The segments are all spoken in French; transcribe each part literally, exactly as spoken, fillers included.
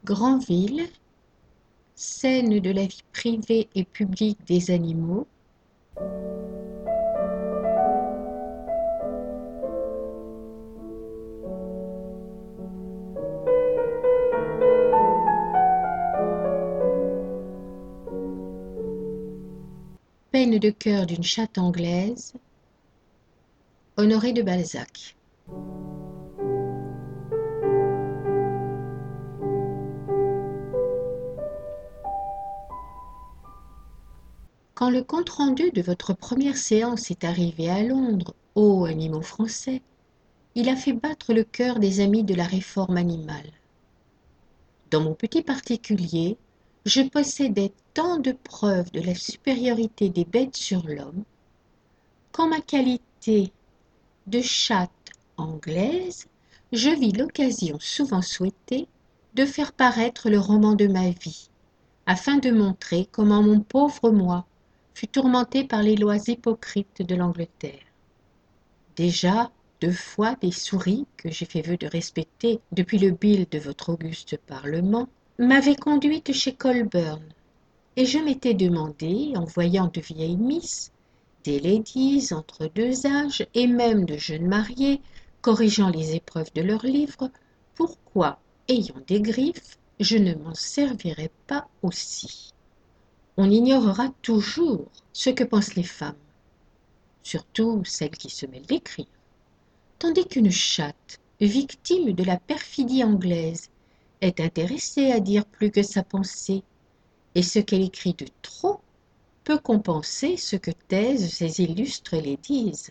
Granville, scène de la vie privée et publique des animaux, peine de cœur d'une chatte anglaise, Honoré de Balzac. Quand le compte-rendu de votre première séance est arrivé à Londres, ô animaux français, il a fait battre le cœur des amis de la réforme animale. Dans mon petit particulier, je possédais tant de preuves de la supériorité des bêtes sur l'homme, qu'en ma qualité de chatte anglaise, je vis l'occasion souvent souhaitée de faire paraître le roman de ma vie, afin de montrer comment mon pauvre moi fut tourmenté par les lois hypocrites de l'Angleterre. Déjà, deux fois des souris, que j'ai fait vœu de respecter depuis le bill de votre auguste Parlement, m'avaient conduite chez Colburn, et je m'étais demandé, en voyant de vieilles miss, des ladies entre deux âges et même de jeunes mariés, corrigeant les épreuves de leurs livres, pourquoi, ayant des griffes, je ne m'en servirais pas aussi. On ignorera toujours ce que pensent les femmes, surtout celles qui se mêlent d'écrire, tandis qu'une chatte, victime de la perfidie anglaise, est intéressée à dire plus que sa pensée, et ce qu'elle écrit de trop peut compenser ce que taisent ces illustres ladies.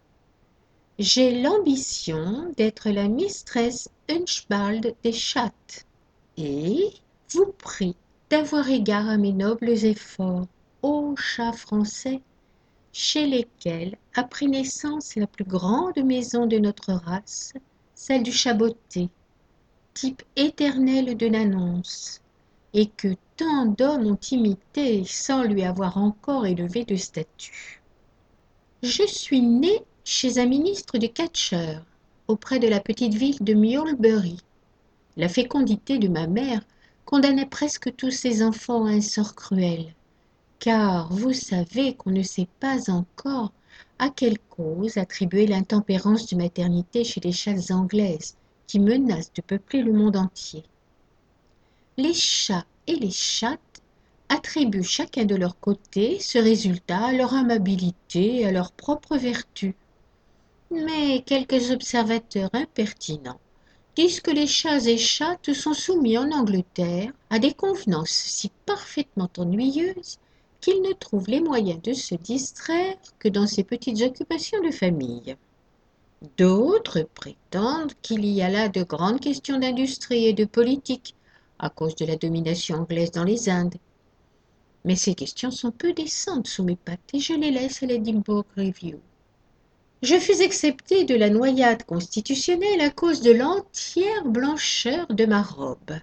J'ai l'ambition d'être la mistress Hunchbald des chattes, et vous prie d'avoir égard à mes nobles efforts, ô chats français, chez lesquels a pris naissance la plus grande maison de notre race, celle du Chaboté, type éternel de l'annonce, et que tant d'hommes ont imité sans lui avoir encore élevé de statut. Je suis née chez un ministre du Catcher, auprès de la petite ville de Mulberry. La fécondité de ma mère condamnait presque tous ses enfants à un sort cruel, car vous savez qu'on ne sait pas encore à quelle cause attribuer l'intempérance de maternité chez les chattes anglaises qui menacent de peupler le monde entier. Les chats et les chattes attribuent chacun de leur côté ce résultat à leur amabilité et à leur propre vertu. Mais quelques observateurs impertinents disent que les chats et chattes sont soumis en Angleterre à des convenances si parfaitement ennuyeuses qu'ils ne trouvent les moyens de se distraire que dans ces petites occupations de famille. D'autres prétendent qu'il y a là de grandes questions d'industrie et de politique à cause de la domination anglaise dans les Indes. Mais ces questions sont peu décentes sous mes pattes et je les laisse à l'Edinburgh Review. Je fus excepté de la noyade constitutionnelle à cause de l'entière blancheur de ma robe.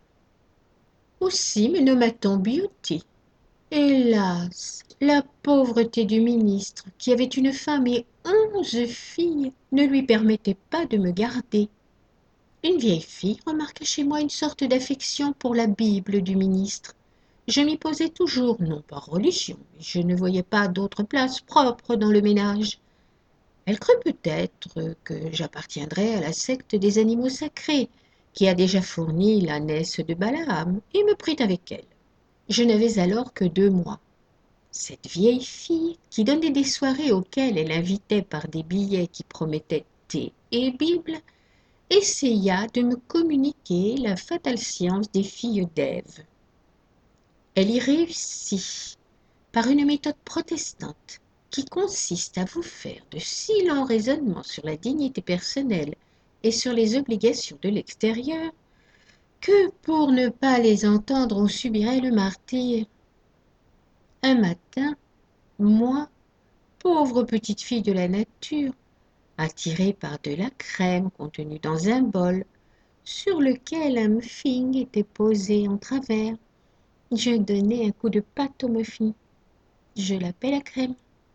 Aussi me nomma-t-on Beauty. Hélas, la pauvreté du ministre, qui avait une femme et onze filles, ne lui permettait pas de me garder. Une vieille fille remarqua chez moi une sorte d'affection pour la Bible du ministre. Je m'y posais toujours, non par religion, mais je ne voyais pas d'autre place propre dans le ménage. Elle crut peut-être que j'appartiendrais à la secte des animaux sacrés, qui a déjà fourni l'ânesse de Balaam, et me prit avec elle. Je n'avais alors que deux mois. Cette vieille fille, qui donnait des soirées auxquelles elle invitait par des billets qui promettaient thé et Bible, essaya de me communiquer la fatale science des filles d'Ève. Elle y réussit par une méthode protestante qui consiste à vous faire de si lents raisonnements sur la dignité personnelle et sur les obligations de l'extérieur que, pour ne pas les entendre, on subirait le martyre. Un matin, moi, pauvre petite fille de la nature, attirée par de la crème contenue dans un bol, sur lequel un muffin était posé en travers, je donnai un coup de pâte au muffin. Je l'appelle la crème.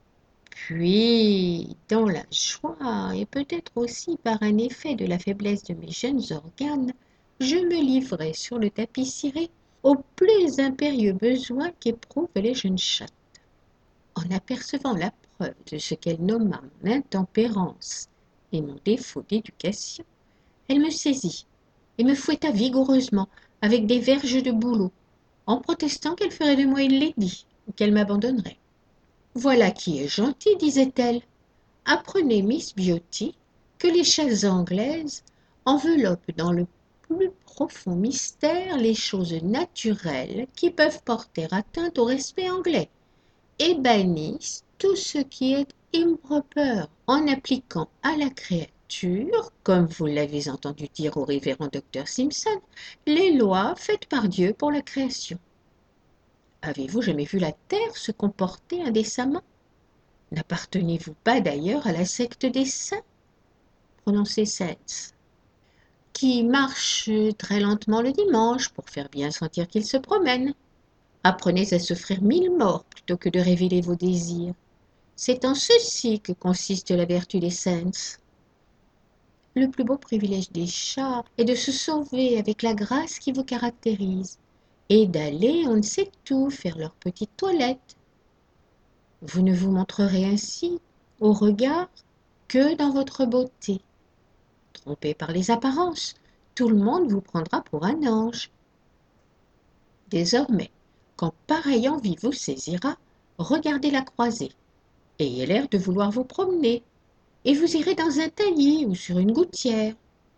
Puis, dans la joie, et peut-être aussi par un effet de la faiblesse de mes jeunes organes, je me livrai sur le tapis ciré aux plus impérieux besoins qu'éprouvent les jeunes chattes. En apercevant la preuve de ce qu'elle nomma mon intempérance et mon défaut d'éducation, elle me saisit et me fouetta vigoureusement avec des verges de bouleau, en protestant qu'elle ferait de moi une lady ou qu'elle m'abandonnerait. Voilà qui est gentil, disait-elle. Apprenez, Miss Beauty, que les chattes anglaises enveloppent dans le plus profond mystère les choses naturelles qui peuvent porter atteinte au respect anglais, et bannissent tout ce qui est improper en appliquant à la créature, comme vous l'avez entendu dire au révérend docteur Simpson, les lois faites par Dieu pour la création. Avez-vous jamais vu la terre se comporter indécemment? N'appartenez-vous pas d'ailleurs à la secte des saints? Prononcez saints, qui marchent très lentement le dimanche pour faire bien sentir qu'ils se promènent. Apprenez à souffrir mille morts plutôt que de révéler vos désirs. C'est en ceci que consiste la vertu des saints. Le plus beau privilège des chats est de se sauver avec la grâce qui vous caractérise et d'aller, on ne sait où, faire leur petite toilette. Vous ne vous montrerez ainsi, au regard, que dans votre beauté. Trompé par les apparences, tout le monde vous prendra pour un ange. Désormais, quand pareille envie vous saisira, regardez la croisée. Ayez l'air de vouloir vous promener, et vous irez dans un taillis ou sur une gouttière.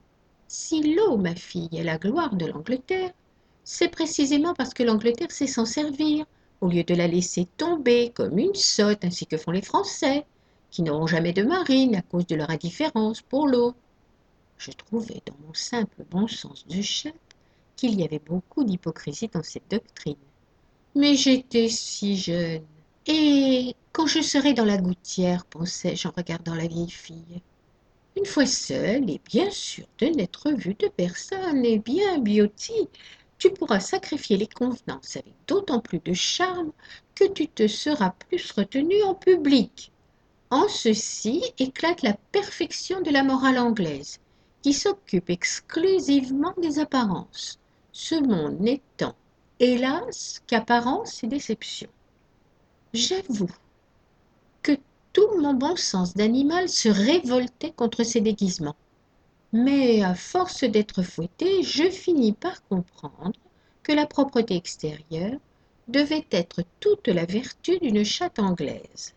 Si l'eau, ma fille, est la gloire de l'Angleterre, c'est précisément parce que l'Angleterre sait s'en servir, au lieu de la laisser tomber comme une sotte, ainsi que font les Français, qui n'auront jamais de marine à cause de leur indifférence pour l'eau. Je trouvais dans mon simple bon sens de chatte qu'il y avait beaucoup d'hypocrisie dans cette doctrine. Mais j'étais si jeune. Et quand je serai dans la gouttière, pensai-je en regardant la vieille fille, une fois seule et bien sûre de n'être vue de personne, eh bien, Beauty, tu pourras sacrifier les convenances avec d'autant plus de charme que tu te seras plus retenue en public. En ceci éclate la perfection de la morale anglaise, qui s'occupe exclusivement des apparences, ce monde n'étant, hélas, qu'apparence et déception. J'avoue que tout mon bon sens d'animal se révoltait contre ces déguisements, mais à force d'être fouettée, je finis par comprendre que la propreté extérieure devait être toute la vertu d'une chatte anglaise.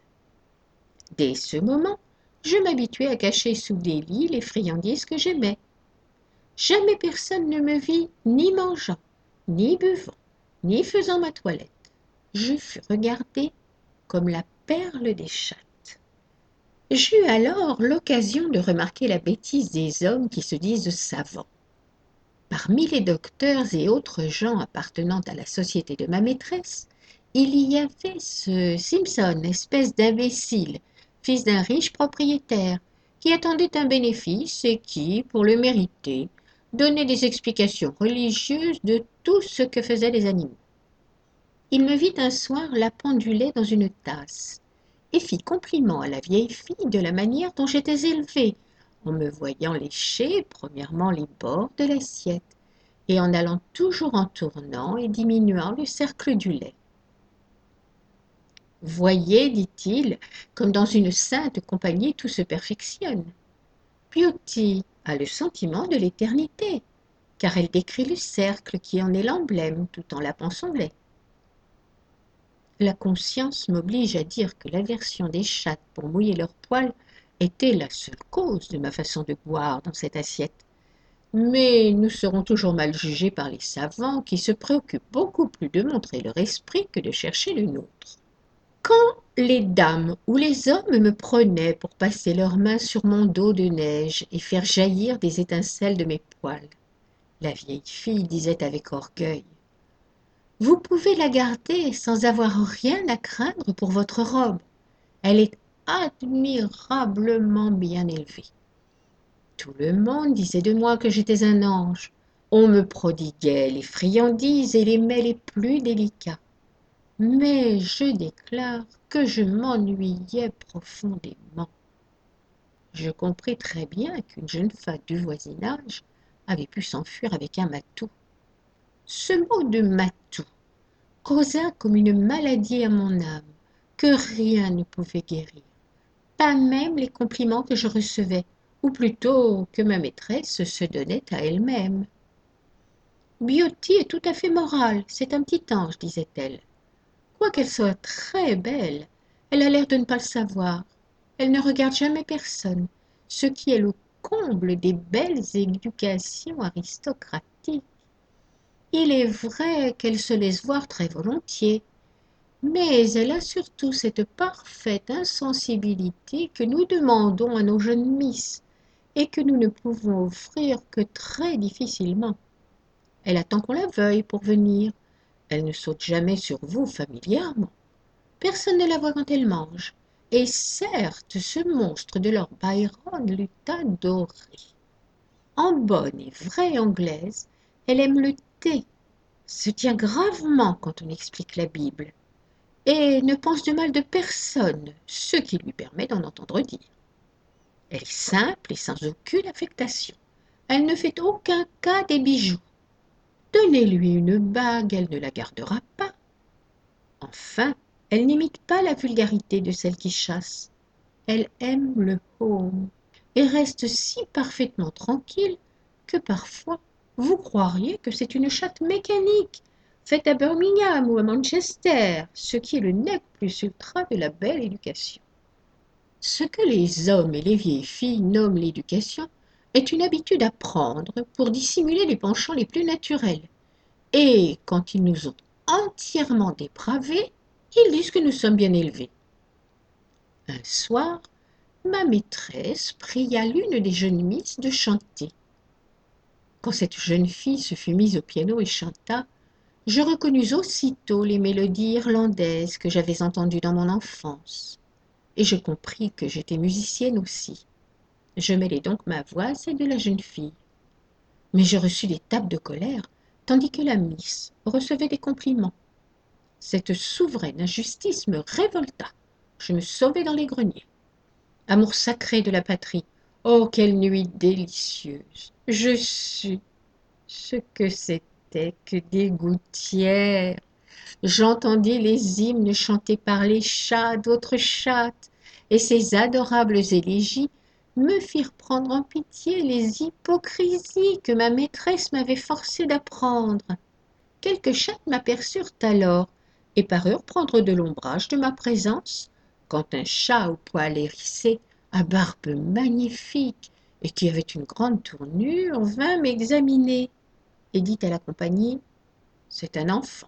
Dès ce moment, je m'habituai à cacher sous des lits les friandises que j'aimais. Jamais personne ne me vit ni mangeant, ni buvant, ni faisant ma toilette. Je fus regardée comme la perle des chattes. J'eus alors l'occasion de remarquer la bêtise des hommes qui se disent savants. Parmi les docteurs et autres gens appartenant à la société de ma maîtresse, il y avait ce Simpson, espèce d'imbécile, fils d'un riche propriétaire, qui attendait un bénéfice et qui, pour le mériter, donnait des explications religieuses de tout ce que faisaient les animaux. Il me vit un soir la penduler dans une tasse, et fit compliment à la vieille fille de la manière dont j'étais élevée, en me voyant lécher premièrement les bords de l'assiette, et en allant toujours en tournant et diminuant le cercle du lait. Voyez, dit-il, comme dans une sainte compagnie tout se perfectionne. Beauty a le sentiment de l'éternité, car elle décrit le cercle qui en est l'emblème tout en lapant son lait. La conscience m'oblige à dire que l'aversion des chattes pour mouiller leurs poils était la seule cause de ma façon de boire dans cette assiette. Mais nous serons toujours mal jugés par les savants qui se préoccupent beaucoup plus de montrer leur esprit que de chercher le nôtre. Quand les dames ou les hommes me prenaient pour passer leurs mains sur mon dos de neige et faire jaillir des étincelles de mes poils, la vieille fille disait avec orgueil: vous pouvez la garder sans avoir rien à craindre pour votre robe. Elle est admirablement bien élevée. Tout le monde disait de moi que j'étais un ange. On me prodiguait les friandises et les mets les plus délicats. Mais je déclare que je m'ennuyais profondément. Je compris très bien qu'une jeune femme du voisinage avait pu s'enfuir avec un matou. Ce mot de matou causa comme une maladie à mon âme, que rien ne pouvait guérir, pas même les compliments que je recevais, ou plutôt que ma maîtresse se donnait à elle-même. Beauty est tout à fait morale, c'est un petit ange, disait-elle. Quoiqu'elle soit très belle, elle a l'air de ne pas le savoir. Elle ne regarde jamais personne, ce qui est le comble des belles éducations aristocratiques. Il est vrai qu'elle se laisse voir très volontiers, mais elle a surtout cette parfaite insensibilité que nous demandons à nos jeunes misses et que nous ne pouvons offrir que très difficilement. Elle attend qu'on la veuille pour venir. Elle ne saute jamais sur vous familièrement. Personne ne la voit quand elle mange. Et certes, ce monstre de Lord Byron l'eût adorée. En bonne et vraie anglaise, elle aime le thé, se tient gravement quand on explique la Bible, et ne pense de mal de personne, ce qui lui permet d'en entendre dire. Elle est simple et sans aucune affectation. Elle ne fait aucun cas des bijoux. Donnez-lui une bague, elle ne la gardera pas. Enfin, elle n'imite pas la vulgarité de celle qui chasse. Elle aime le home et reste si parfaitement tranquille que parfois vous croiriez que c'est une chatte mécanique faite à Birmingham ou à Manchester, ce qui est le nec plus ultra de la belle éducation. Ce que les hommes et les vieilles filles nomment l'éducation est une habitude à prendre pour dissimuler les penchants les plus naturels. Et quand ils nous ont entièrement dépravés, ils disent que nous sommes bien élevés. Un soir, ma maîtresse pria l'une des jeunes misses de chanter. Quand cette jeune fille se fut mise au piano et chanta, je reconnus aussitôt les mélodies irlandaises que j'avais entendues dans mon enfance, et je compris que j'étais musicienne aussi. Je mêlai donc ma voix à celle de la jeune fille. Mais je reçus des tapes de colère, tandis que la miss recevait des compliments. Cette souveraine injustice me révolta. Je me sauvai dans les greniers. Amour sacré de la patrie, oh, quelle nuit délicieuse! Je sus ce que c'était que des gouttières. J'entendis les hymnes chantés par les chats d'autres chattes, et ces adorables élégies me firent prendre en pitié les hypocrisies que ma maîtresse m'avait forcé d'apprendre. Quelques chattes m'aperçurent alors et parurent prendre de l'ombrage de ma présence, quand un chat au poil hérissé, à barbe magnifique et qui avait une grande tournure, vint m'examiner et dit à la compagnie: c'est un enfant.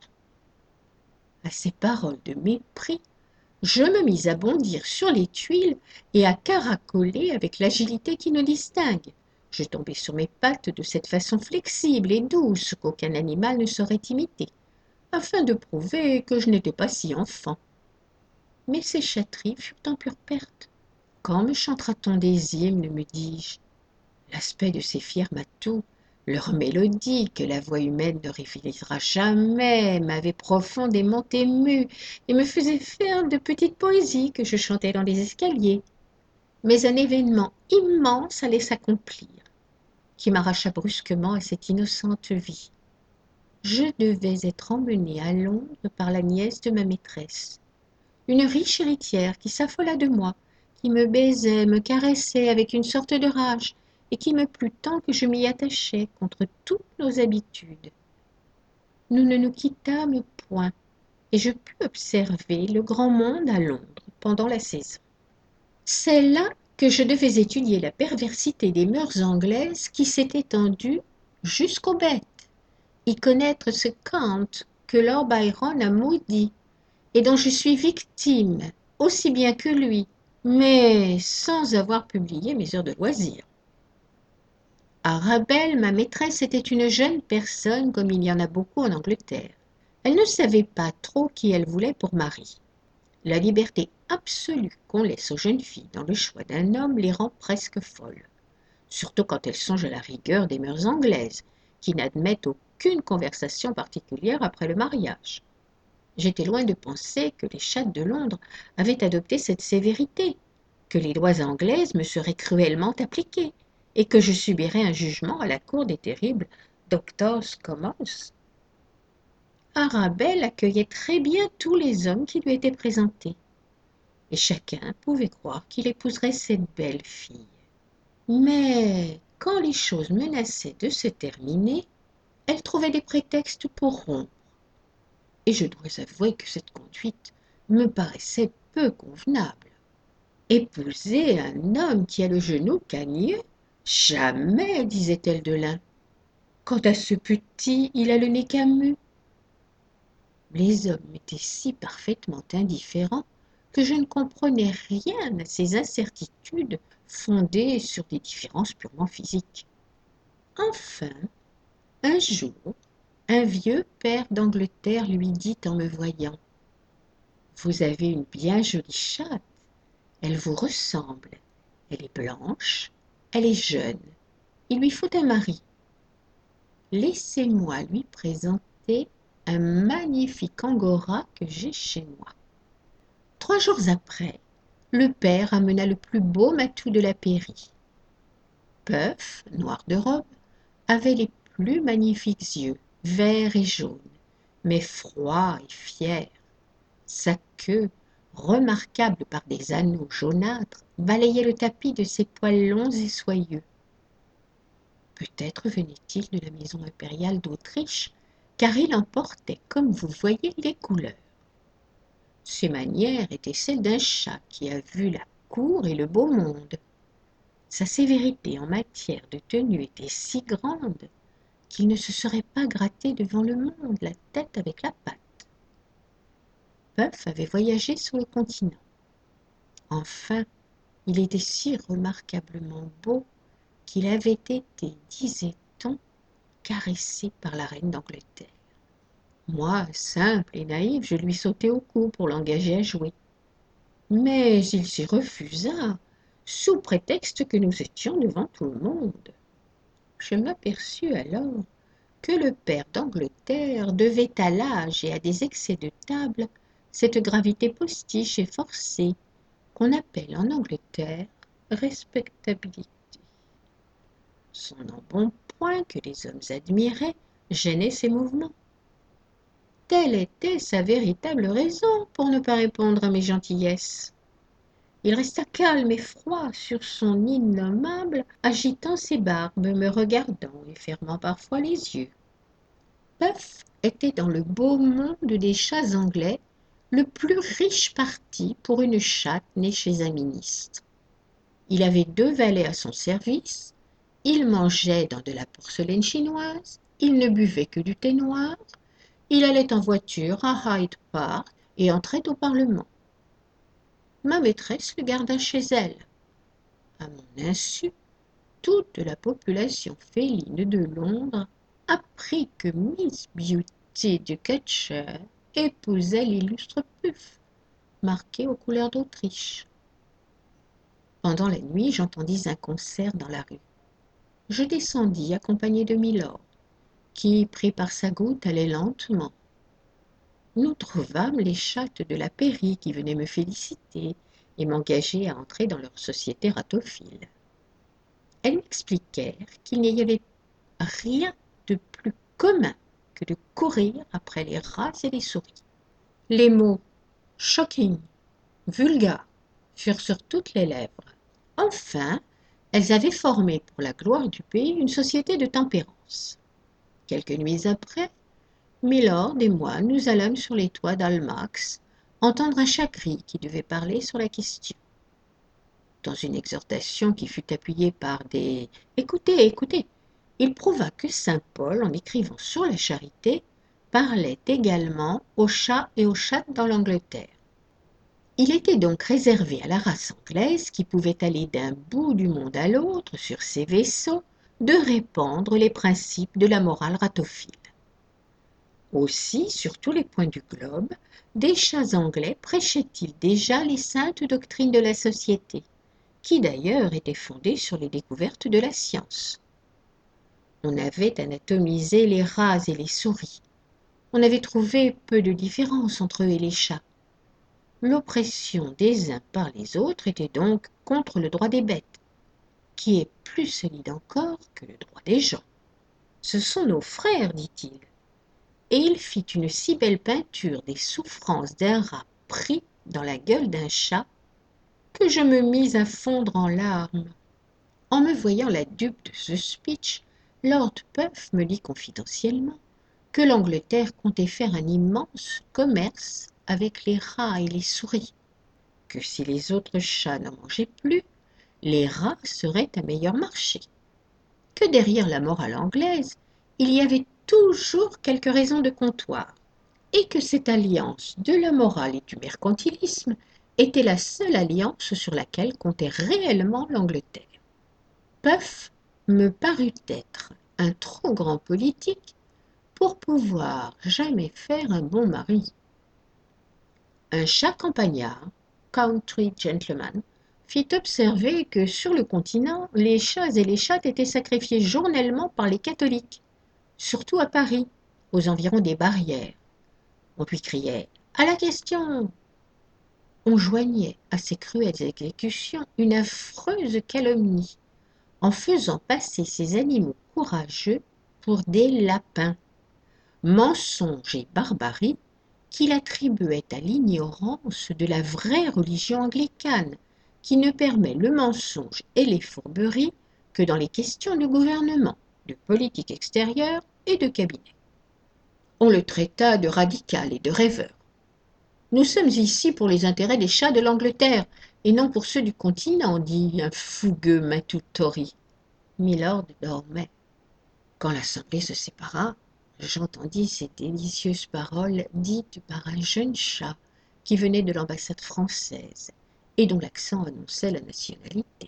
À ces paroles de mépris, je me mis à bondir sur les tuiles et à caracoler avec l'agilité qui nous distingue. Je tombai sur mes pattes de cette façon flexible et douce qu'aucun animal ne saurait imiter, afin de prouver que je n'étais pas si enfant. Mais ces chatteries furent en pure perte. Quand me chantera-t-on des hymnes, me dis-je? L'aspect de ces fiers matous, leur mélodie que la voix humaine ne réalisera jamais, m'avait profondément ému et me faisait faire de petites poésies que je chantais dans les escaliers. Mais un événement immense allait s'accomplir, qui m'arracha brusquement à cette innocente vie. Je devais être emmenée à Londres par la nièce de ma maîtresse, une riche héritière qui s'affola de moi, qui me baisait, me caressait avec une sorte de rage, et qui me plut tant que je m'y attachai contre toutes nos habitudes. Nous ne nous quittâmes point, et je pus observer le grand monde à Londres pendant la saison. C'est là que je devais étudier la perversité des mœurs anglaises qui s'est étendue jusqu'aux bêtes, y connaître ce Kant que Lord Byron a maudit, et dont je suis victime, aussi bien que lui, mais sans avoir publié mes heures de loisirs. Arabelle, ma maîtresse, était une jeune personne comme il y en a beaucoup en Angleterre. Elle ne savait pas trop qui elle voulait pour mari. La liberté absolue qu'on laisse aux jeunes filles dans le choix d'un homme les rend presque folles, surtout quand elles songent à la rigueur des mœurs anglaises, qui n'admettent aucune conversation particulière après le mariage. J'étais loin de penser que les chattes de Londres avaient adopté cette sévérité, que les lois anglaises me seraient cruellement appliquées, et que je subirais un jugement à la cour des terribles doctors commos. Arabelle accueillait très bien tous les hommes qui lui étaient présentés, et chacun pouvait croire qu'il épouserait cette belle fille. Mais quand les choses menaçaient de se terminer, elle trouvait des prétextes pour rompre, et je dois avouer que cette conduite me paraissait peu convenable. Épouser un homme qui a le genou cagneux? Jamais, disait-elle de l'un. Quant à ce petit, il a le nez camus. Les hommes m'étaient si parfaitement indifférents que je ne comprenais rien à ces incertitudes fondées sur des différences purement physiques. Enfin, un jour, un vieux père d'Angleterre lui dit en me voyant: Vous avez une bien jolie chatte, elle vous ressemble, elle est blanche, elle est jeune, il lui faut un mari. Laissez-moi lui présenter un magnifique angora que j'ai chez moi. Trois jours après, le père amena le plus beau matou de la pairie. Puff, noir de robe, avait les plus magnifiques yeux, verts et jaunes, mais froids et fiers. Sa queue, remarquable par des anneaux jaunâtres, balayait le tapis de ses poils longs et soyeux. Peut-être venait-il de la maison impériale d'Autriche, car il en portait, comme vous voyez, les couleurs. Ses manières étaient celles d'un chat qui a vu la cour et le beau monde. Sa sévérité en matière de tenue était si grande qu'il ne se serait pas gratté devant le monde la tête avec la patte. Puff avait voyagé sur le continent. Enfin, il était si remarquablement beau qu'il avait été, disait-on, caressé par la reine d'Angleterre. Moi, simple et naïve, je lui sautai au cou pour l'engager à jouer. Mais il s'y refusa, sous prétexte que nous étions devant tout le monde. Je m'aperçus alors que le père d'Angleterre devait à l'âge et à des excès de table cette gravité postiche et forcée qu'on appelle en Angleterre respectabilité. Son embonpoint, que les hommes admiraient, gênait ses mouvements. Telle était sa véritable raison pour ne pas répondre à mes gentillesses. Il resta calme et froid sur son innommable, agitant ses barbes, me regardant et fermant parfois les yeux. Puff était dans le beau monde des chats anglais le plus riche parti pour une chatte née chez un ministre. Il avait deux valets à son service, il mangeait dans de la porcelaine chinoise, il ne buvait que du thé noir, il allait en voiture à Hyde Park et entrait au Parlement. Ma maîtresse le garda chez elle. À mon insu, toute la population féline de Londres apprit que Miss Beauty de Cutshare épousait l'illustre Puff, marqué aux couleurs d'Autriche. Pendant la nuit, j'entendis un concert dans la rue. Je descendis accompagné de Milord, qui, pris par sa goutte, allait lentement. Nous trouvâmes les chattes de la pairie qui venaient me féliciter et m'engager à entrer dans leur société ratophile. Elles m'expliquèrent qu'il n'y avait rien de plus commun que de courir après les rats et les souris. Les mots « shocking »,« vulgaire » furent sur toutes les lèvres. Enfin, elles avaient formé pour la gloire du pays une société de tempérance. Quelques nuits après, Milord et moi nous allâmes sur les toits d'Almax entendre un chat gris qui devait parler sur la question. Dans une exhortation qui fut appuyée par des « Écoutez, écoutez », il prouva que saint Paul, en écrivant sur la charité, parlait également aux chats et aux chattes dans l'Angleterre. Il était donc réservé à la race anglaise, qui pouvait aller d'un bout du monde à l'autre sur ses vaisseaux, de répandre les principes de la morale ratophile. Aussi, sur tous les points du globe, des chats anglais prêchaient-ils déjà les saintes doctrines de la société, qui d'ailleurs étaient fondées sur les découvertes de la science. On avait anatomisé les rats et les souris. On avait trouvé peu de différence entre eux et les chats. L'oppression des uns par les autres était donc contre le droit des bêtes. qui est plus solide encore que le droit des gens. Ce sont nos frères, dit-il. Et il fit une si belle peinture des souffrances d'un rat pris dans la gueule d'un chat que je me mis à fondre en larmes. En me voyant la dupe de ce speech, Lord Puff me dit confidentiellement que l'Angleterre comptait faire un immense commerce avec les rats et les souris, que si les autres chats n'en mangeaient plus, les rats seraient un meilleur marché, que derrière la morale anglaise, il y avait toujours quelque raison de comptoir, et que cette alliance de la morale et du mercantilisme était la seule alliance sur laquelle comptait réellement l'Angleterre. Puff me parut être un trop grand politique pour pouvoir jamais faire un bon mari. Un chat campagnard, country gentleman, fit observer que sur le continent, les chats et les chattes étaient sacrifiés journellement par les catholiques, surtout à Paris, aux environs des barrières. On lui criait « À la question !» On joignait à ces cruelles exécutions une affreuse calomnie, en faisant passer ces animaux courageux pour des lapins, mensonge et barbarie qu'il attribuait à l'ignorance de la vraie religion anglicane, qui ne permet le mensonge et les fourberies que dans les questions de gouvernement, de politique extérieure et de cabinet. On le traita de radical et de rêveur. Nous sommes ici pour les intérêts des chats de l'Angleterre, et non pour ceux du continent, dit un fougueux matou Tory. Milord dormait. Quand l'assemblée se sépara, j'entendis ces délicieuses paroles dites par un jeune chat qui venait de l'ambassade française et dont l'accent annonçait la nationalité.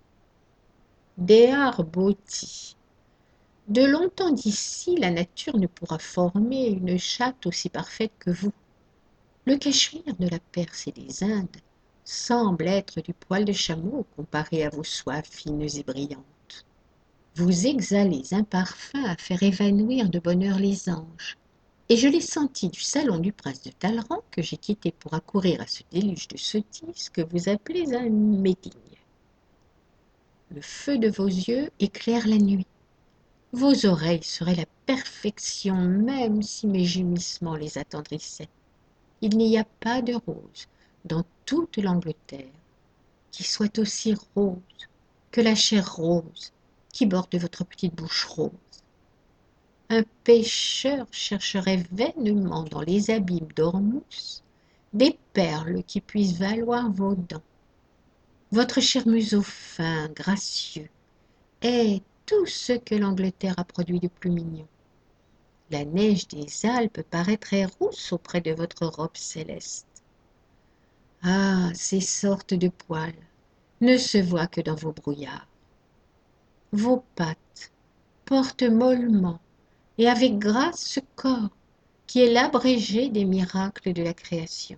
Béar Botti. De longtemps d'ici, la nature ne pourra former une chatte aussi parfaite que vous. Le cachemire de la Perse et des Indes semble être du poil de chameau comparé à vos soies fines et brillantes. Vous exhalez un parfum à faire évanouir de bonheur les anges, et je l'ai senti du salon du prince de Talleyrand que j'ai quitté pour accourir à ce déluge de sottises que vous appelez un meeting. Le feu de vos yeux éclaire la nuit. Vos oreilles seraient la perfection même si mes gémissements les attendrissaient. Il n'y a pas de rose dans toute l'Angleterre qui soit aussi rose que la chair rose qui borde votre petite bouche rose. Un pêcheur chercherait vainement dans les abîmes d'Ormuz des perles qui puissent valoir vos dents. Votre cher museau fin, gracieux, est tout ce que l'Angleterre a produit de plus mignon. La neige des Alpes paraîtrait rousse auprès de votre robe céleste. Ah, ces sortes de poils ne se voient que dans vos brouillards. Vos pattes portent mollement et avec grâce ce corps qui est l'abrégé des miracles de la création.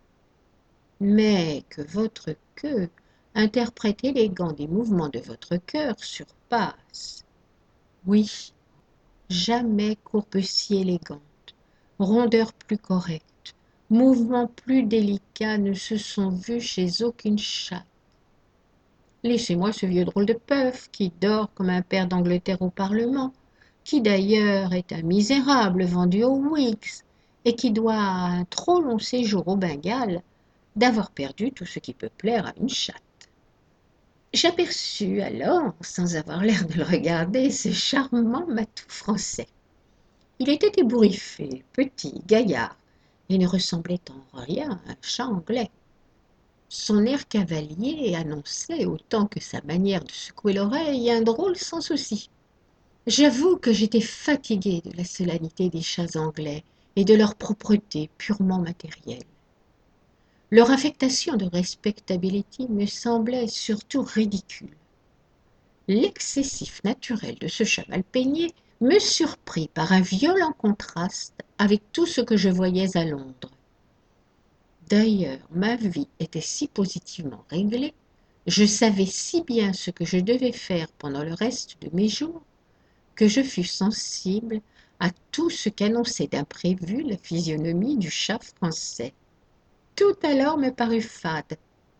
Mais que votre queue, interprète élégant des mouvements de votre cœur, surpasse. Oui, jamais courbe si élégante, rondeur plus correcte, mouvements plus délicats ne se sont vus chez aucune chatte. Laissez-moi ce vieux drôle de Puff qui dort comme un pair d'Angleterre au Parlement, qui d'ailleurs est un misérable vendu aux Whigs et qui doit à un trop long séjour au Bengale d'avoir perdu tout ce qui peut plaire à une chatte. J'aperçus alors, sans avoir l'air de le regarder, ce charmant matou français. Il était ébouriffé, petit, gaillard, et ne ressemblait en rien à un chat anglais. Son air cavalier annonçait, autant que sa manière de secouer l'oreille, un drôle sans souci. J'avoue que j'étais fatiguée de la solennité des chats anglais et de leur propreté purement matérielle. Leur affectation de respectability me semblait surtout ridicule. L'excessif naturel de ce chat mal peigné me surprit par un violent contraste avec tout ce que je voyais à Londres. D'ailleurs, ma vie était si positivement réglée, je savais si bien ce que je devais faire pendant le reste de mes jours, que je fus sensible à tout ce qu'annonçait d'imprévu la physionomie du chat français. Tout alors me parut fade.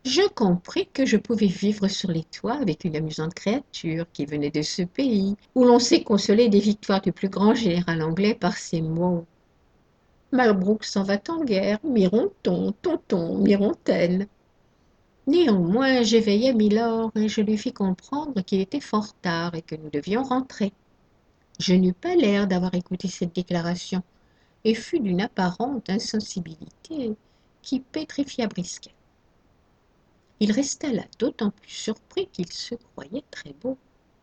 Je compris que je pouvais vivre sur les toits avec une amusante créature qui venait de ce pays, où l'on sait consoler des victoires du plus grand général anglais par ces mots. Malbrook s'en va en guerre, mironton, tonton, mirontaine. Néanmoins, j'éveillai Mylord et je lui fis comprendre qu'il était fort tard et que nous devions rentrer. Je n'eus pas l'air d'avoir écouté cette déclaration et fus d'une apparente insensibilité qui pétrifia Brisket. Il resta là d'autant plus surpris qu'il se croyait très beau.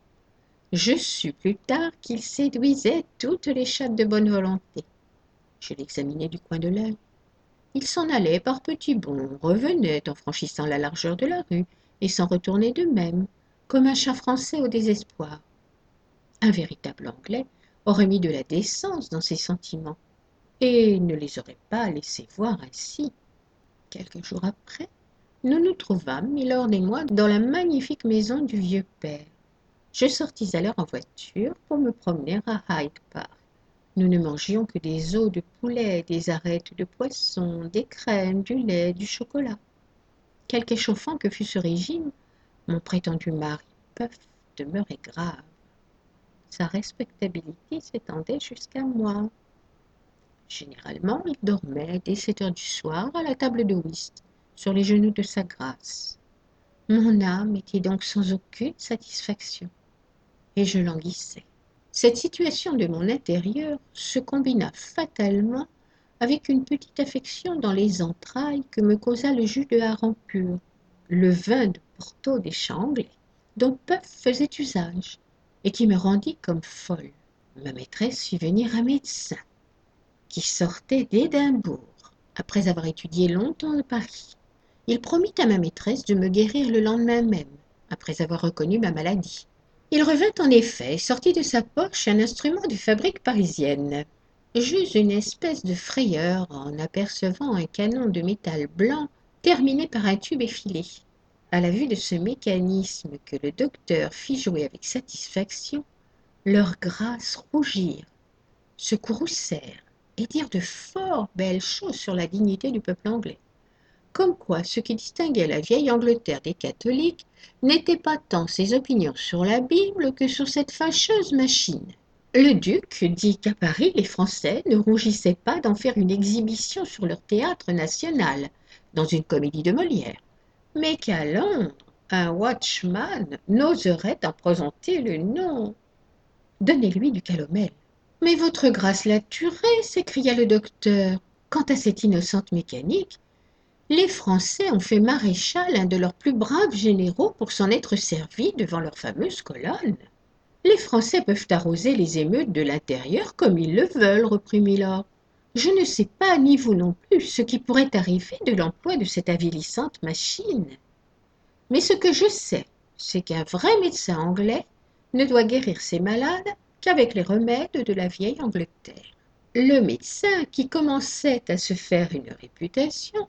Je sus plus tard qu'il séduisait toutes les chattes de bonne volonté. Je l'examinai du coin de l'œil. Il s'en allait par petits bonds, revenait en franchissant la largeur de la rue et s'en retournait de même, comme un chat français au désespoir. Un véritable Anglais aurait mis de la décence dans ses sentiments et ne les aurait pas laissés voir ainsi. Quelques jours après, nous nous trouvâmes, Mylord et moi, dans la magnifique maison du vieux père. Je sortis alors en voiture pour me promener à Hyde Park. Nous ne mangions que des os de poulet, des arêtes de poisson, des crèmes, du lait, du chocolat. Quelque échauffant que fût ce régime, mon prétendu mari Puff demeurait grave. Sa respectabilité s'étendait jusqu'à moi. Généralement, il dormait dès sept heures du soir à la table de whist, sur les genoux de sa grâce. Mon âme était donc sans aucune satisfaction, et je languissais. Cette situation de mon intérieur se combina fatalement avec une petite affection dans les entrailles que me causa le jus de hareng pur, le vin de Porto des champs anglais, dont Puff faisait usage, et qui me rendit comme folle. Ma maîtresse fit venir un médecin, qui sortait d'Édimbourg, après avoir étudié longtemps à Paris. Il promit à ma maîtresse de me guérir le lendemain même, après avoir reconnu ma maladie. Il revint en effet et sortit de sa poche un instrument de fabrique parisienne. J'eus une espèce de frayeur en apercevant un canon de métal blanc terminé par un tube effilé. À la vue de ce mécanisme que le docteur fit jouer avec satisfaction, leurs grâces rougirent, se courroucèrent et dirent de fort belles choses sur la dignité du peuple anglais. Comme quoi ce qui distinguait la vieille Angleterre des catholiques n'était pas tant ses opinions sur la Bible que sur cette fâcheuse machine. Le duc dit qu'à Paris les Français ne rougissaient pas d'en faire une exhibition sur leur théâtre national, dans une comédie de Molière, mais qu'à Londres un watchman n'oserait en présenter le nom. Donnez-lui du calomel. Mais votre grâce l'a tué, s'écria le docteur. Quant à cette innocente mécanique, les Français ont fait maréchal un de leurs plus braves généraux pour s'en être servi devant leur fameuse colonne. Les Français peuvent arroser les émeutes de l'intérieur comme ils le veulent, reprit Mylord. Je ne sais pas, ni vous non plus, ce qui pourrait arriver de l'emploi de cette avilissante machine. Mais ce que je sais, c'est qu'un vrai médecin anglais ne doit guérir ses malades qu'avec les remèdes de la vieille Angleterre. Le médecin, qui commençait à se faire une réputation,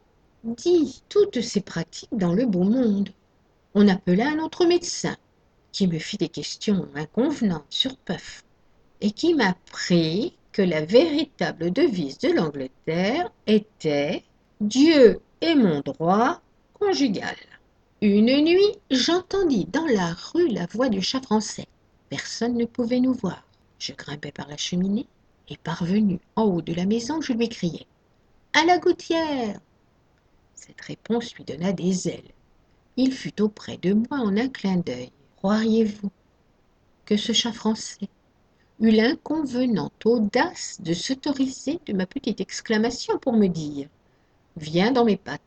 dit toutes ces pratiques dans le beau monde. On appela un autre médecin, qui me fit des questions inconvenantes sur Puff, et qui m'apprit que la véritable devise de l'Angleterre était « Dieu est mon droit conjugal ». Une nuit, j'entendis dans la rue la voix du chat français. Personne ne pouvait nous voir. Je grimpai par la cheminée, et parvenu en haut de la maison, je lui criai « À la gouttière !» Cette réponse lui donna des ailes. Il fut auprès de moi en un clin d'œil. Croiriez-vous que ce chat français eut l'inconvenante audace de s'autoriser de ma petite exclamation pour me dire « Viens dans mes pattes ».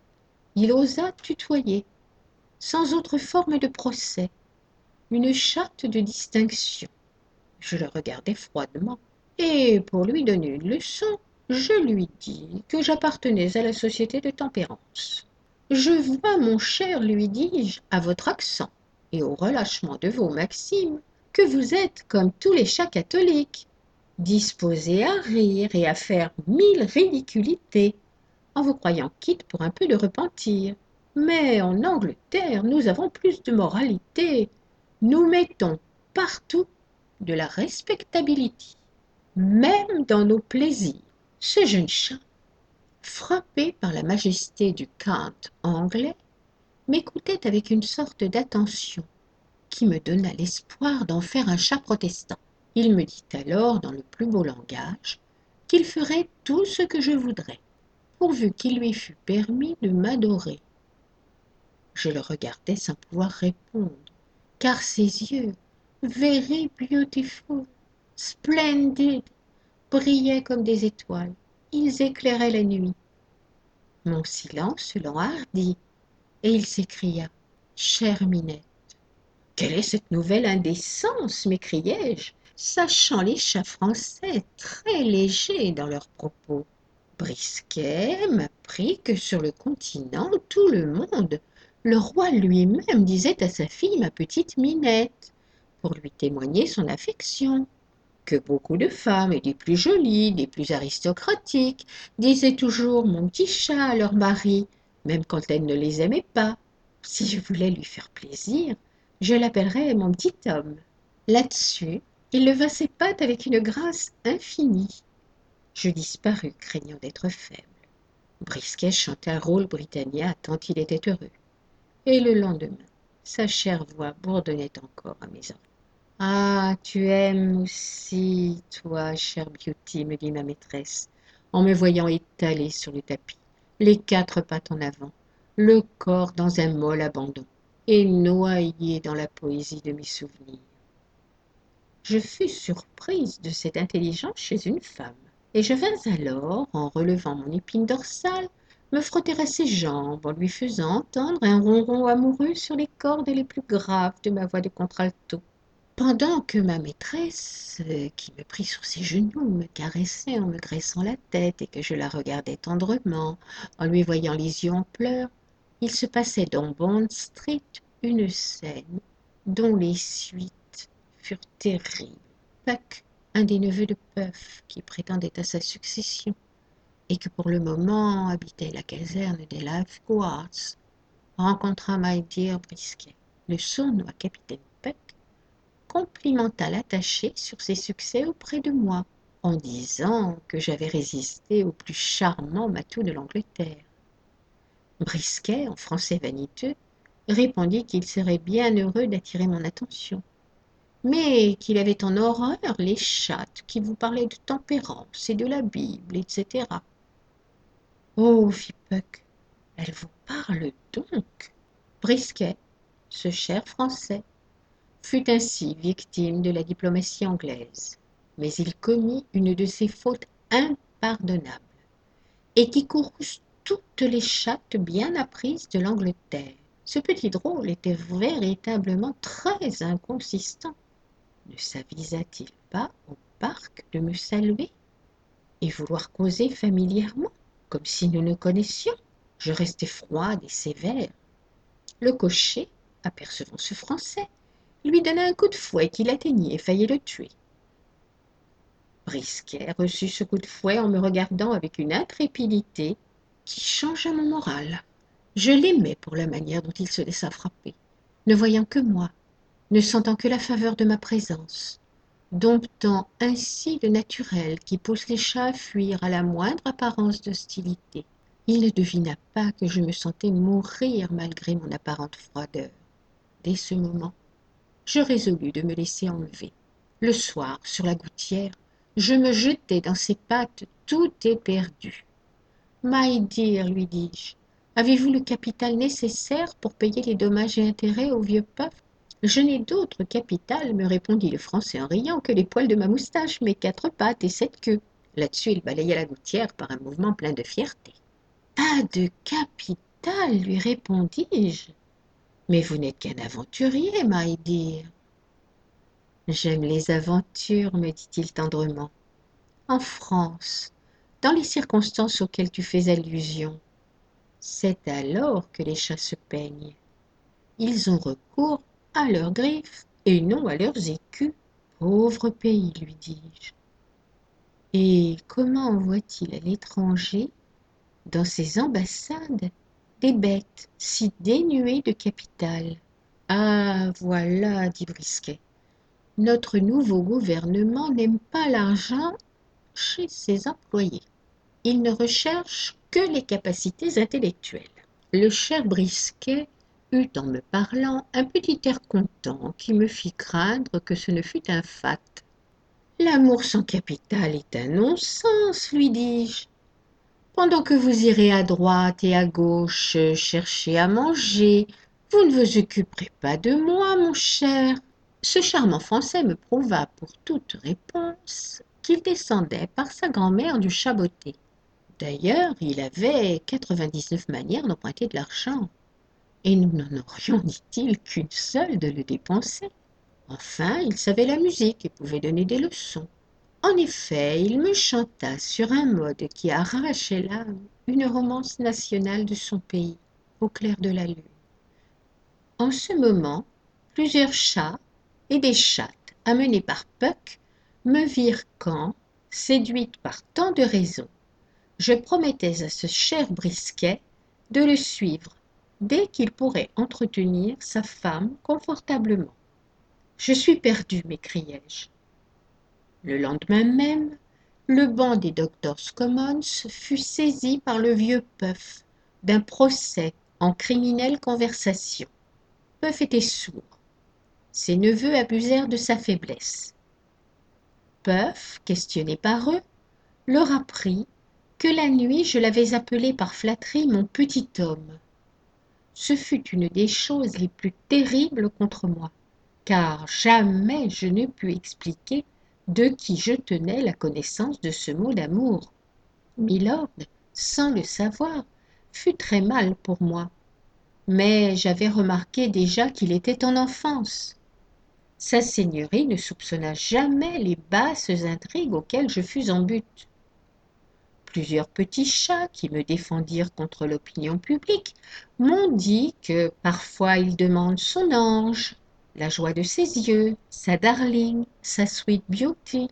Il osa tutoyer, sans autre forme de procès, une chatte de distinction. Je le regardai froidement, et pour lui donner une leçon, je lui dis que j'appartenais à la société de tempérance. Je vois, mon cher, lui dis-je, à votre accent et au relâchement de vos maximes, que vous êtes comme tous les chats catholiques, disposés à rire et à faire mille ridiculités, en vous croyant quitte pour un peu de repentir. Mais en Angleterre, nous avons plus de moralité. Nous mettons partout de la respectabilité, même dans nos plaisirs. Ce jeune chat, frappé par la majesté du cant anglais, m'écoutait avec une sorte d'attention qui me donna l'espoir d'en faire un chat protestant. Il me dit alors, dans le plus beau langage, qu'il ferait tout ce que je voudrais, pourvu qu'il lui fût permis de m'adorer. Je le regardais sans pouvoir répondre, car ses yeux, very beautiful, splendid, brillaient comme des étoiles. Ils éclairaient la nuit. Mon silence l'enhardit, et il s'écria: Chère Minette, quelle est cette nouvelle indécence, m'écriai-je, sachant les chats français très légers dans leurs propos. Brisquet m'apprit que sur le continent, tout le monde, le roi lui-même disait à sa fille ma petite Minette, pour lui témoigner son affection, que beaucoup de femmes, et des plus jolies, des plus aristocratiques, disaient toujours mon petit chat à leur mari, même quand elles ne les aimaient pas. Si je voulais lui faire plaisir, je l'appellerais mon petit homme. Là-dessus, il leva ses pattes avec une grâce infinie. Je disparus, craignant d'être faible. Brisquet chantait un rôle britannia tant il était heureux. Et le lendemain, sa chère voix bourdonnait encore à mes oreilles. Ah, tu aimes aussi, toi, chère Beauty, me dit ma maîtresse, en me voyant étalée sur le tapis, les quatre pattes en avant, le corps dans un molle abandon, et noyé dans la poésie de mes souvenirs. Je fus surprise de cette intelligence chez une femme, et je vins alors, en relevant mon épine dorsale, me frotter à ses jambes en lui faisant entendre un ronron amoureux sur les cordes les plus graves de ma voix de contralto. Pendant que ma maîtresse, euh, qui me prit sur ses genoux, me caressait en me graissant la tête et que je la regardais tendrement, en lui voyant les yeux en pleurs, il se passait dans Bond Street une scène dont les suites furent terribles. Puck, un des neveux de Puff, qui prétendait à sa succession, et que pour le moment habitait la caserne des Life Guards, rencontra my dear Brisquet, le sournois capitaine Puck, complimenta l'attaché sur ses succès auprès de moi, en disant que j'avais résisté au plus charmant matou de l'Angleterre. Brisquet, en français vaniteux, répondit qu'il serait bien heureux d'attirer mon attention, mais qu'il avait en horreur les chattes qui vous parlaient de tempérance et de la Bible, et cætera. Oh, fit Puck, elle vous parle donc. Brisquet, ce cher Français, fut ainsi victime de la diplomatie anglaise, mais il commit une de ces fautes impardonnables, et qui courroucent toutes les chattes bien apprises de l'Angleterre. Ce petit drôle était véritablement très inconsistant. Ne s'avisa-t-il pas au parc de me saluer et vouloir causer familièrement, comme si nous nous connaissions? Je restai froide et sévère. Le cocher, apercevant ce Français, lui donna un coup de fouet qui l'atteignit et faillit le tuer. Brisquet reçut ce coup de fouet en me regardant avec une intrépidité qui changea mon moral. Je l'aimais pour la manière dont il se laissa frapper, ne voyant que moi, ne sentant que la faveur de ma présence, domptant ainsi le naturel qui pousse les chats à fuir à la moindre apparence d'hostilité. Il ne devina pas que je me sentais mourir malgré mon apparente froideur. Dès ce moment, je résolus de me laisser enlever. Le soir, sur la gouttière, je me jetai dans ses pattes tout éperdu. My dear, lui dis-je, avez-vous le capital nécessaire pour payer les dommages et intérêts au vieux Puff? Je n'ai d'autre capital, me répondit le Français en riant, que les poils de ma moustache, mes quatre pattes et cette queue. Là-dessus, il balaya la gouttière par un mouvement plein de fierté. Pas de capital, lui répondis-je. Mais vous n'êtes qu'un aventurier, my dear. J'aime les aventures, me dit-il tendrement. En France, dans les circonstances auxquelles tu fais allusion, c'est alors que les chats se peignent. Ils ont recours à leurs griffes et non à leurs écus. Pauvre pays, lui dis-je. Et comment envoie-t-il à l'étranger, dans ses ambassades, des bêtes si dénuées de capital? Ah, voilà, dit Brisquet. Notre nouveau gouvernement n'aime pas l'argent chez ses employés. Il ne recherche que les capacités intellectuelles. Le cher Brisquet eut en me parlant un petit air content qui me fit craindre que ce ne fût un fat. L'amour sans capital est un non-sens, lui dis-je. Pendant que vous irez à droite et à gauche chercher à manger, vous ne vous occuperez pas de moi, mon cher. Ce charmant Français me prouva pour toute réponse qu'il descendait par sa grand-mère du Chaboté. D'ailleurs, il avait quatre-vingt-dix-neuf manières d'emprunter de l'argent, et nous n'en aurions, dit-il, qu'une seule de le dépenser. Enfin, il savait la musique et pouvait donner des leçons. En effet, il me chanta sur un mode qui arrachait l'âme une romance nationale de son pays, au clair de la lune. En ce moment, plusieurs chats et des chattes amenés par Puck me virent quand, séduite par tant de raisons, je promettais à ce cher Brisquet de le suivre dès qu'il pourrait entretenir sa femme confortablement. Je suis perdu, m'écriai-je. Le lendemain même, le banc des Doctors Commons fut saisi par le vieux Puff d'un procès en criminelle conversation. Puff était sourd. Ses neveux abusèrent de sa faiblesse. Puff, questionné par eux, leur apprit que la nuit je l'avais appelé par flatterie mon petit homme. Ce fut une des choses les plus terribles contre moi, car jamais je ne pus expliquer de qui je tenais la connaissance de ce mot d'amour. Milord, sans le savoir, fut très mal pour moi, mais j'avais remarqué déjà qu'il était en enfance. Sa seigneurie ne soupçonna jamais les basses intrigues auxquelles je fus en butte. Plusieurs petits chats qui me défendirent contre l'opinion publique m'ont dit que parfois il demande son ange, la joie de ses yeux, sa darling, sa sweet beauty.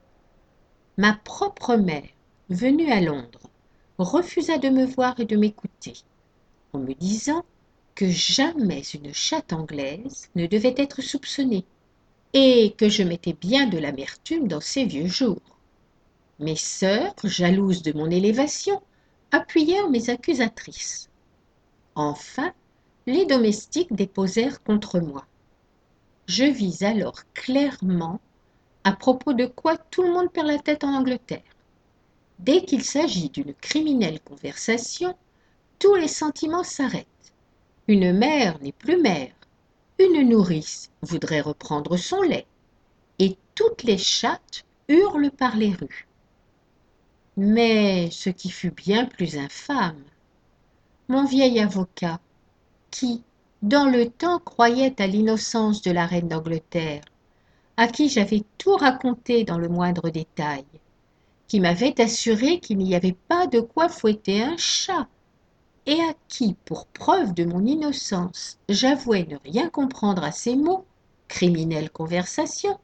Ma propre mère, venue à Londres, refusa de me voir et de m'écouter, en me disant que jamais une chatte anglaise ne devait être soupçonnée, et que je mettais bien de l'amertume dans ces vieux jours. Mes sœurs, jalouses de mon élévation, appuyèrent mes accusatrices. Enfin, les domestiques déposèrent contre moi. Je vis alors clairement à propos de quoi tout le monde perd la tête en Angleterre. Dès qu'il s'agit d'une criminelle conversation, tous les sentiments s'arrêtent. Une mère n'est plus mère, une nourrice voudrait reprendre son lait, et toutes les chattes hurlent par les rues. Mais ce qui fut bien plus infâme, mon vieil avocat, qui, dans le temps, croyait à l'innocence de la reine d'Angleterre, à qui j'avais tout raconté dans le moindre détail, qui m'avait assuré qu'il n'y avait pas de quoi fouetter un chat, et à qui, pour preuve de mon innocence, j'avouais ne rien comprendre à ces mots, criminelle conversation.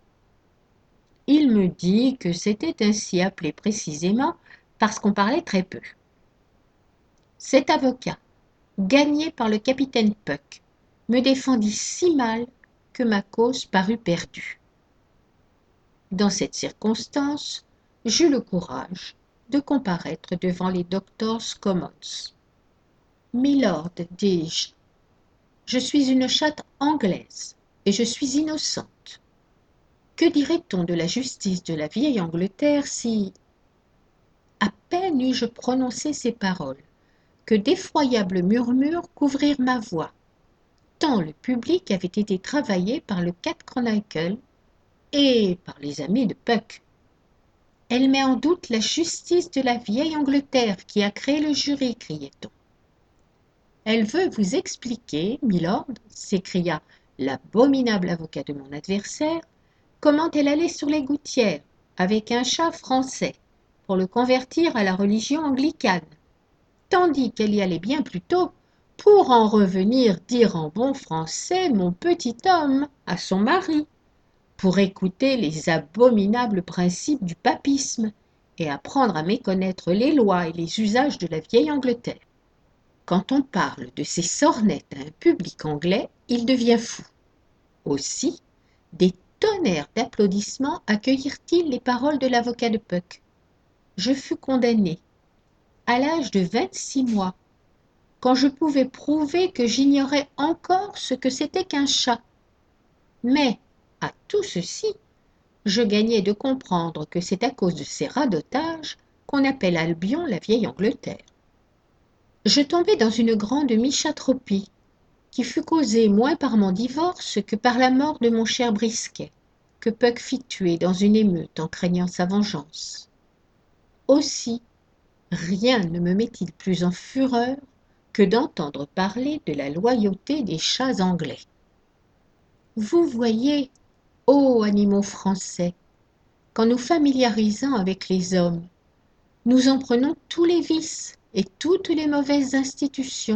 Il me dit que c'était ainsi appelé précisément parce qu'on parlait très peu. Cet avocat, gagné par le capitaine Puck, me défendit si mal que ma cause parut perdue. Dans cette circonstance, j'eus le courage de comparaître devant les Doctors Commons. Milord, dis-je, je suis une chatte anglaise et je suis innocente. Que dirait-on de la justice de la vieille Angleterre si... À peine eus-je prononcé ces paroles que d'effroyables murmures couvrirent ma voix, tant le public avait été travaillé par le Cat Chronicle et par les amis de Puck. Elle met en doute la justice de la vieille Angleterre qui a créé le jury, criait-on. Elle veut vous expliquer, milord, s'écria l'abominable avocat de mon adversaire, comment elle allait sur les gouttières avec un chat français pour le convertir à la religion anglicane, tandis qu'elle y allait bien plutôt pour en revenir dire en bon français mon petit homme à son mari, pour écouter les abominables principes du papisme et apprendre à méconnaître les lois et les usages de la vieille Angleterre. Quand on parle de ces sornettes à un public anglais, il devient fou. Aussi, des tonnerres d'applaudissements accueillirent-ils les paroles de l'avocat de Puck. Je fus condamné, à l'âge de vingt-six mois, quand je pouvais prouver que j'ignorais encore ce que c'était qu'un chat. Mais, à tout ceci, je gagnais de comprendre que c'est à cause de ces radotages qu'on appelle Albion la vieille Angleterre. Je tombai dans une grande michantropie, qui fut causée moins par mon divorce que par la mort de mon cher Brisquet, que Puck fit tuer dans une émeute en craignant sa vengeance. Aussi, rien ne me met-il plus en fureur que d'entendre parler de la loyauté des chats anglais. Vous voyez, ô animaux français, qu'en nous familiarisant avec les hommes, nous en prenons tous les vices et toutes les mauvaises institutions.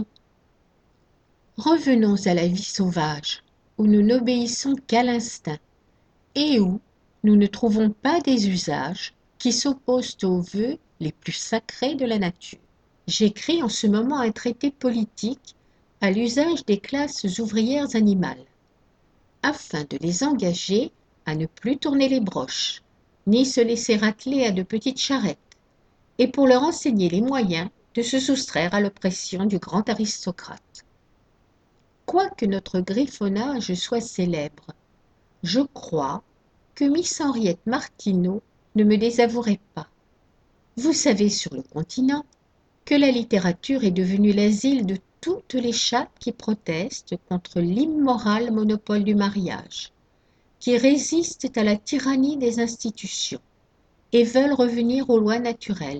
Revenons à la vie sauvage, où nous n'obéissons qu'à l'instinct, et où nous ne trouvons pas des usages qui s'opposent aux vœux les plus sacrés de la nature. J'écris en ce moment un traité politique à l'usage des classes ouvrières animales, afin de les engager à ne plus tourner les broches, ni se laisser atteler à de petites charrettes, et pour leur enseigner les moyens de se soustraire à l'oppression du grand aristocrate. Quoique notre griffonnage soit célèbre, je crois que Miss Henriette Martineau ne me désavouerait pas. Vous savez sur le continent que la littérature est devenue l'asile de toutes les chattes qui protestent contre l'immoral monopole du mariage, qui résistent à la tyrannie des institutions et veulent revenir aux lois naturelles.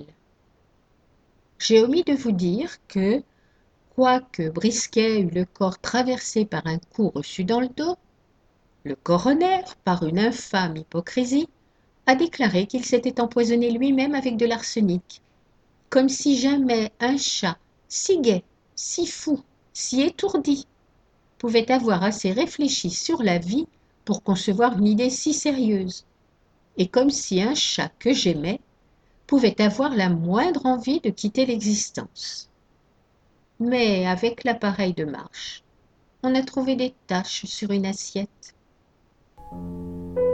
J'ai omis de vous dire que, quoique Brisquet eût le corps traversé par un coup reçu dans le dos, le coroner, par une infâme hypocrisie, a déclaré qu'il s'était empoisonné lui-même avec de l'arsenic, comme si jamais un chat si gai, si fou, si étourdi pouvait avoir assez réfléchi sur la vie pour concevoir une idée si sérieuse, et comme si un chat que j'aimais pouvait avoir la moindre envie de quitter l'existence. Mais avec l'appareil de marche, on a trouvé des taches sur une assiette.